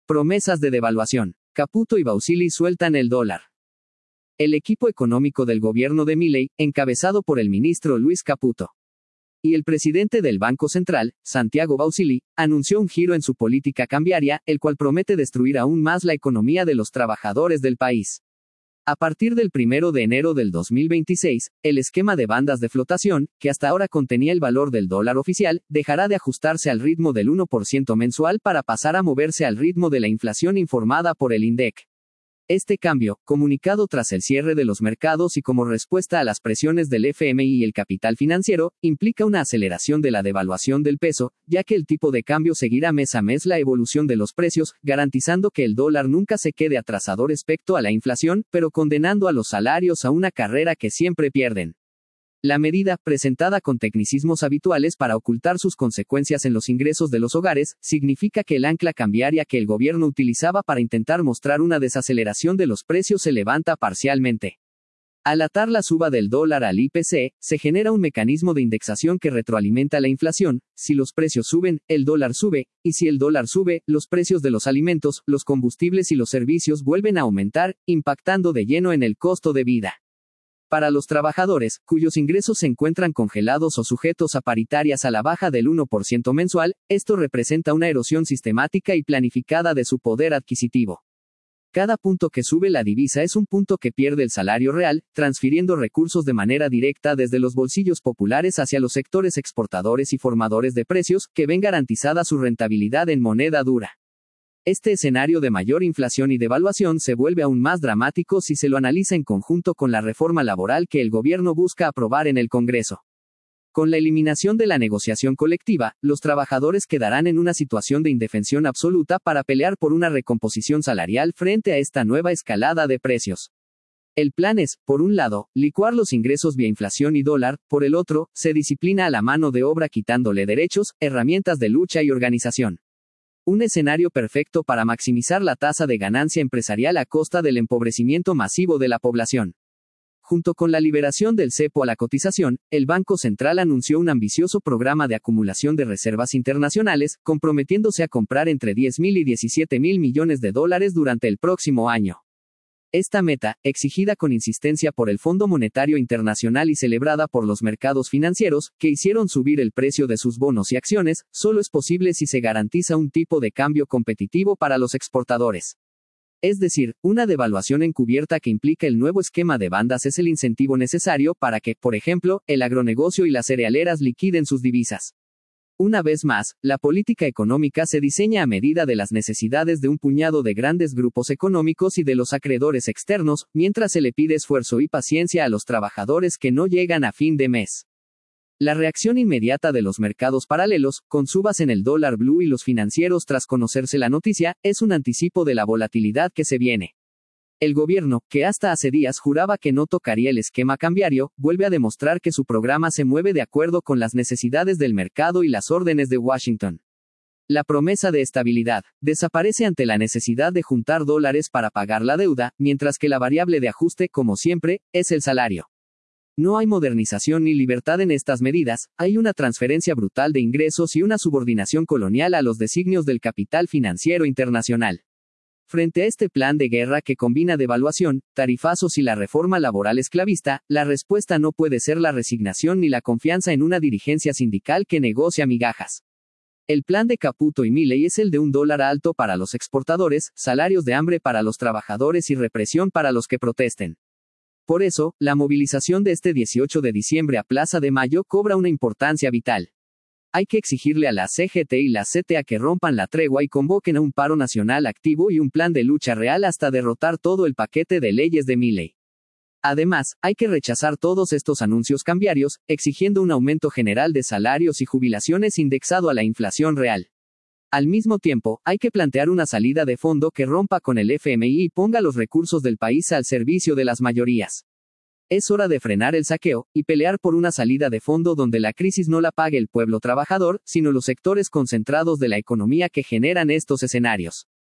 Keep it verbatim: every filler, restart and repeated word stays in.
Promesas de devaluación. Caputo y Bausili sueltan el dólar. El equipo económico del gobierno de Milei, encabezado por el ministro Luis Caputo y el presidente del Banco Central, Santiago Bausili, anunció un giro en su política cambiaria, el cual promete destruir aún más la economía de los trabajadores del país. A partir del primero de enero del dos mil veintiséis, el esquema de bandas de flotación, que hasta ahora contenía el valor del dólar oficial, dejará de ajustarse al ritmo del uno por ciento mensual para pasar a moverse al ritmo de la inflación informada por el INDEC. Este cambio, comunicado tras el cierre de los mercados y como respuesta a las presiones del F M I y el capital financiero, implica una aceleración de la devaluación del peso, ya que el tipo de cambio seguirá mes a mes la evolución de los precios, garantizando que el dólar nunca se quede atrasado respecto a la inflación, pero condenando a los salarios a una carrera que siempre pierden. La medida, presentada con tecnicismos habituales para ocultar sus consecuencias en los ingresos de los hogares, significa que el ancla cambiaria que el gobierno utilizaba para intentar mostrar una desaceleración de los precios se levanta parcialmente. Al atar la suba del dólar al I P C, se genera un mecanismo de indexación que retroalimenta la inflación. Si los precios suben, el dólar sube, y si el dólar sube, los precios de los alimentos, los combustibles y los servicios vuelven a aumentar, impactando de lleno en el costo de vida. Para los trabajadores, cuyos ingresos se encuentran congelados o sujetos a paritarias a la baja del uno por ciento mensual, esto representa una erosión sistemática y planificada de su poder adquisitivo. Cada punto que sube la divisa es un punto que pierde el salario real, transfiriendo recursos de manera directa desde los bolsillos populares hacia los sectores exportadores y formadores de precios, que ven garantizada su rentabilidad en moneda dura. Este escenario de mayor inflación y devaluación se vuelve aún más dramático si se lo analiza en conjunto con la reforma laboral que el gobierno busca aprobar en el Congreso. Con la eliminación de la negociación colectiva, los trabajadores quedarán en una situación de indefensión absoluta para pelear por una recomposición salarial frente a esta nueva escalada de precios. El plan es, por un lado, licuar los ingresos vía inflación y dólar, por el otro, se disciplina a la mano de obra quitándole derechos, herramientas de lucha y organización. Un escenario perfecto para maximizar la tasa de ganancia empresarial a costa del empobrecimiento masivo de la población. Junto con la liberación del cepo a la cotización, el Banco Central anunció un ambicioso programa de acumulación de reservas internacionales, comprometiéndose a comprar entre diez mil y diecisiete mil millones de dólares durante el próximo año. Esta meta, exigida con insistencia por el Fondo Monetario Internacional y celebrada por los mercados financieros, que hicieron subir el precio de sus bonos y acciones, solo es posible si se garantiza un tipo de cambio competitivo para los exportadores. Es decir, una devaluación encubierta que implica el nuevo esquema de bandas es el incentivo necesario para que, por ejemplo, el agronegocio y las cerealeras liquiden sus divisas. Una vez más, la política económica se diseña a medida de las necesidades de un puñado de grandes grupos económicos y de los acreedores externos, mientras se le pide esfuerzo y paciencia a los trabajadores que no llegan a fin de mes. La reacción inmediata de los mercados paralelos, con subas en el dólar blue y los financieros tras conocerse la noticia, es un anticipo de la volatilidad que se viene. El gobierno, que hasta hace días juraba que no tocaría el esquema cambiario, vuelve a demostrar que su programa se mueve de acuerdo con las necesidades del mercado y las órdenes de Washington. La promesa de estabilidad desaparece ante la necesidad de juntar dólares para pagar la deuda, mientras que la variable de ajuste, como siempre, es el salario. No hay modernización ni libertad en estas medidas, hay una transferencia brutal de ingresos y una subordinación colonial a los designios del capital financiero internacional. Frente a este plan de guerra que combina devaluación, tarifazos y la reforma laboral esclavista, la respuesta no puede ser la resignación ni la confianza en una dirigencia sindical que negocia migajas. El plan de Caputo y Milei es el de un dólar alto para los exportadores, salarios de hambre para los trabajadores y represión para los que protesten. Por eso, la movilización de este dieciocho de diciembre a Plaza de Mayo cobra una importancia vital. Hay que exigirle a la C G T y la C T A que rompan la tregua y convoquen a un paro nacional activo y un plan de lucha real hasta derrotar todo el paquete de leyes de Milei. Además, hay que rechazar todos estos anuncios cambiarios, exigiendo un aumento general de salarios y jubilaciones indexado a la inflación real. Al mismo tiempo, hay que plantear una salida de fondo que rompa con el F M I y ponga los recursos del país al servicio de las mayorías. Es hora de frenar el saqueo, y pelear por una salida de fondo donde la crisis no la pague el pueblo trabajador, sino los sectores concentrados de la economía que generan estos escenarios.